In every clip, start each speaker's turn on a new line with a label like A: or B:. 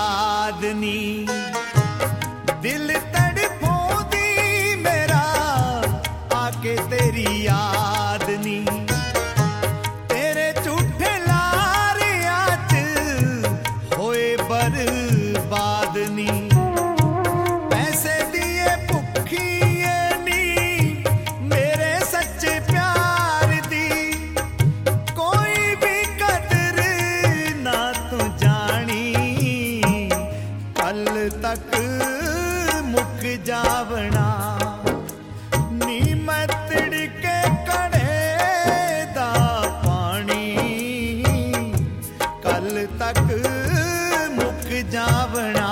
A: याद नी दिल तड़फोंदी मेरा आके तेरी याद नी तेरे झूठे लारियां च होए बर्बाद नी पैसे दिए भुखिए नी मेरे सच्चे प्यार दी कोई भी कदर ना तू जानी कल तक मुक जावना नी मैं तिड़के कड़े दा पानी कल तक मुक जावना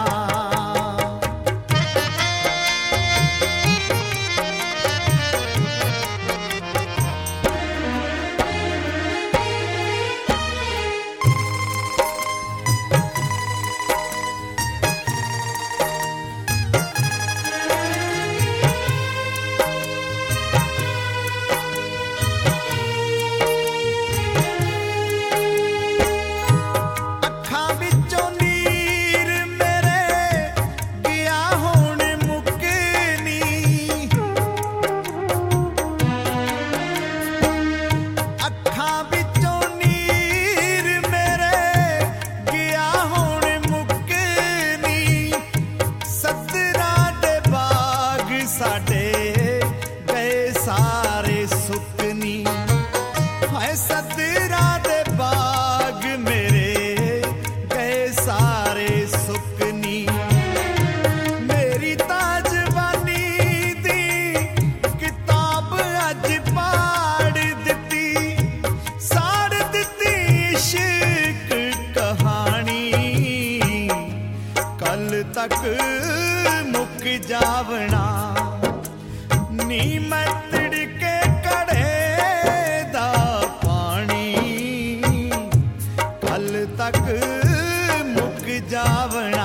A: सतरा दे बाग मेरे गए सारे सुकनी मेरी ताजवानी दी किताब अज पाड़ दिती साड़ दिती इश्क कहानी कल तक मुक जावना नी मैं तिड़के कड़े तक मुक जावना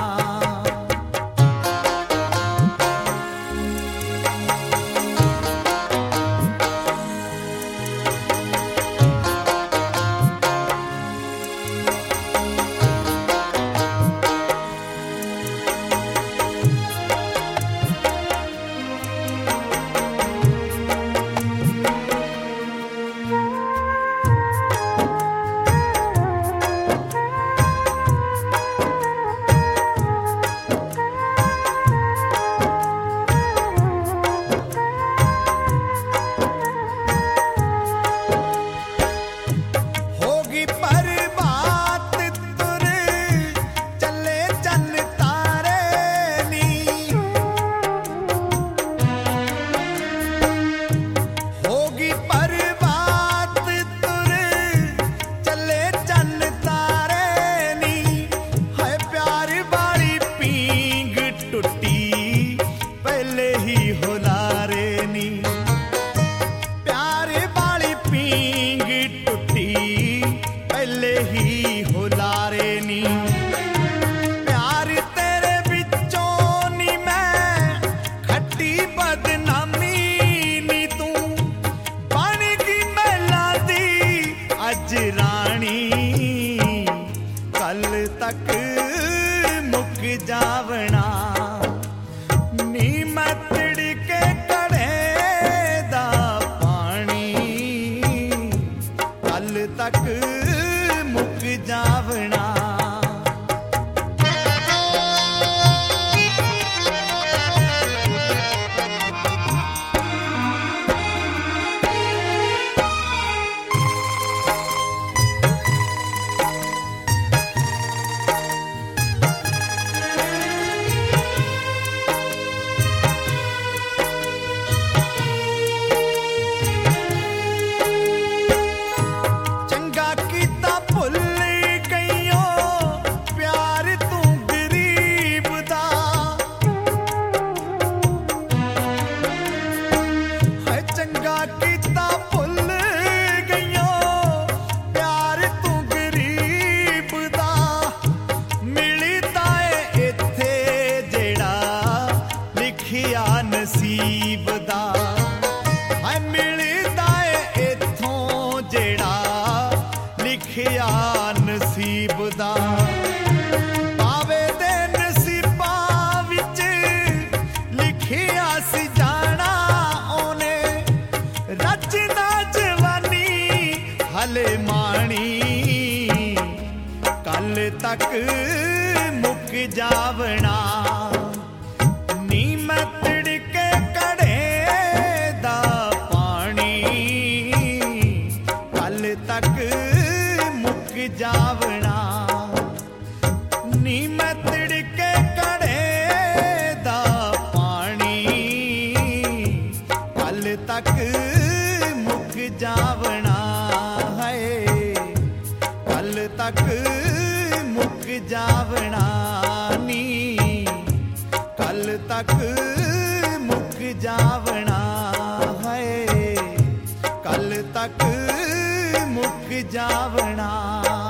A: तक मुक जावना नी मैं तिड़के कड़े दा पानी कल तक मुक जावना तक मुक जावना। नी मैं तिड़के घड़े दा पानी कल तक मुक जावना। नी मैं तिड़के घड़े दा पानी कल तक मुक जावना है। कल तक मुक जावना नी कल तक मुक जावना है। कल तक मुक जावना।